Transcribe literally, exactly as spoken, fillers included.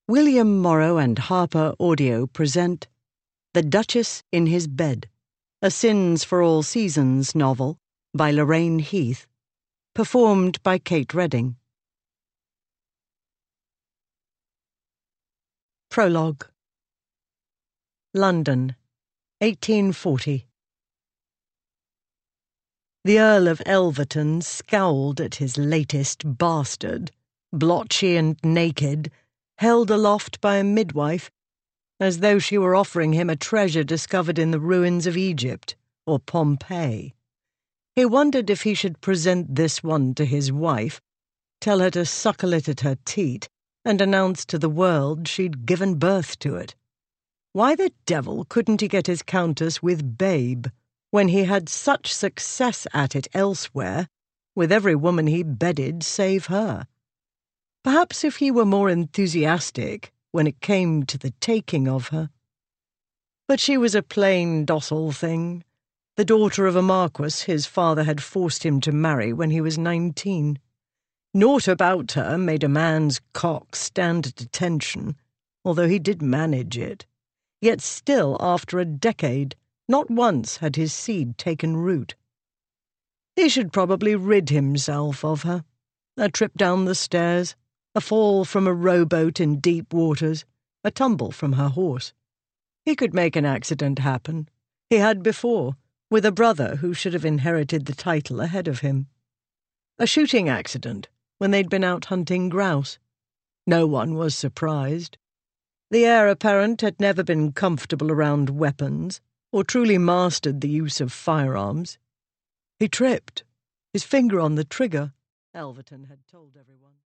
William Morrow and Harper Audio present The Duchess in His Bed, a Sins for All Seasons novel by Lorraine Heath, performed by Kate Redding. Prologue. London, eighteen forty. The Earl of Elverton scowled at his latest bastard, blotchy and naked, held aloft by a midwife, as though she were offering him a treasure discovered in the ruins of Egypt or Pompeii. He wondered if he should present this one to his wife, tell her to suckle it at her teat, and announce to the world she'd given birth to it. Why the devil couldn't he get his countess with Babe, when he had such success at it elsewhere, with every woman he bedded save her? Perhaps if he were more enthusiastic when it came to the taking of her. But she was a plain, docile thing, the daughter of a marquis his father had forced him to marry when he was nineteen. Naught about her made a man's cock stand at attention, although he did manage it. Yet still, after a decade, not once had his seed taken root. He should probably rid himself of her. A trip down the stairs, a fall from a rowboat in deep waters, a tumble from her horse. He could make an accident happen. He had before, with a brother who should have inherited the title ahead of him. A shooting accident, when they'd been out hunting grouse. No one was surprised. The heir apparent had never been comfortable around weapons, or truly mastered the use of firearms. He tripped, his finger on the trigger, Elverton had told everyone.